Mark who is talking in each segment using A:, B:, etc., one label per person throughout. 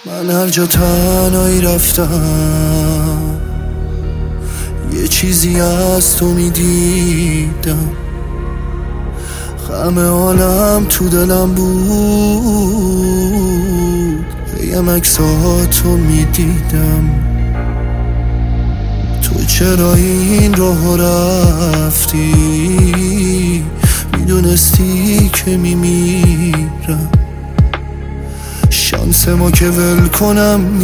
A: من هر جا تنهایی رفتم یه چیزی از تو میدیدم، غم عالم تو دلم بود، هیم عکساتو میدیدم. تو چرا این راه رفتی؟ میدونستی که میمیرم. شانس ما که ول کنم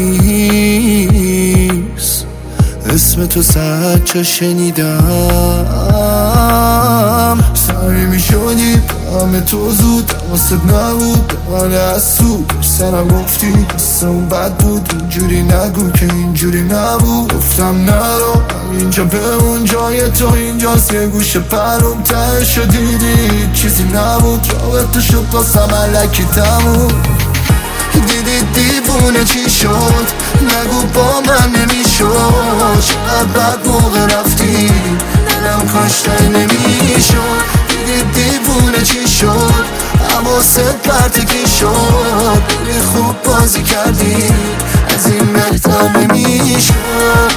A: نیست، اسم تو سچه شنیدم. سعی میشدی همه تو زود واسه نبود، من از سود سرم گفتی قصه اون بد بود، اینجوری نگو که اینجوری نبود. گفتم نرو اینجا بمون، جای تو اینجاست، یه گوشه پرون تهشو دیدی چیزی نبود، رابطه شد واسم الکی تموم. دیدی دیوونه چی شد؟ نگو با من نمیشد، چقدر بد موقع رفتی دلم کاشته نمیشد. دیدی دیوونه چی شد؟ حواست پرتگی شد، بلی خوب بازی کردی، از این بهتر نمیشد.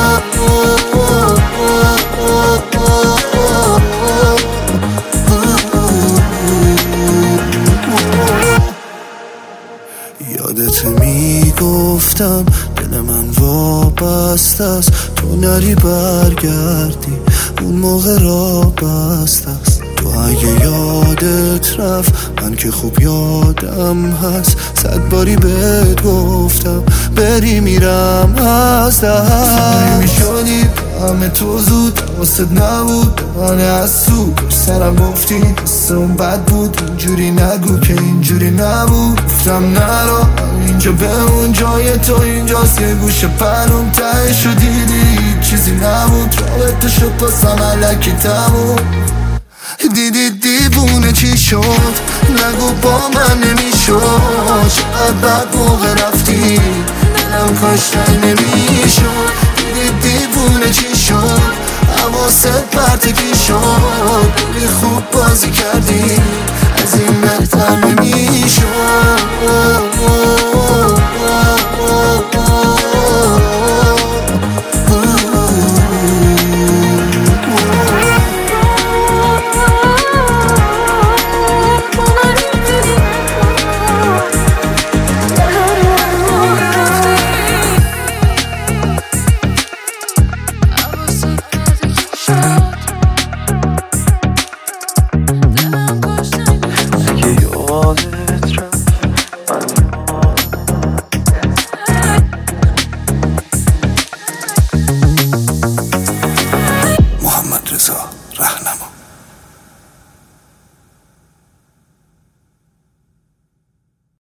A: یادت میگفتم دل من وابسته است، تو نری برگردی اون موقع را بسته است. تو اگه یادت رفت من که خوب یادم هست، 100 باری بهت گفتم بری میرم از دست. سعی میشدی همه تو زود واسه نبود، من از سود سرم گفتی قصه اون بد بود، اینجوری نگو که اینجوری نبود. گفتم نرو اینجا بمون، جای تو اینجاست، یه گوشه پرون تهشو دیدی چیزی نبود، رابطه شد واسم الکی تموم. دیدی دیوونه چی شد؟ نگو با من نمیشد، چقدر بد موقع رفتی دلم کاشته نمیشد. دیدی دیوونه چی شد؟ حواست پرتگی شد، بلی خوب بازی کردی، از این بهتر نمیشد. محمد رضا رهنما.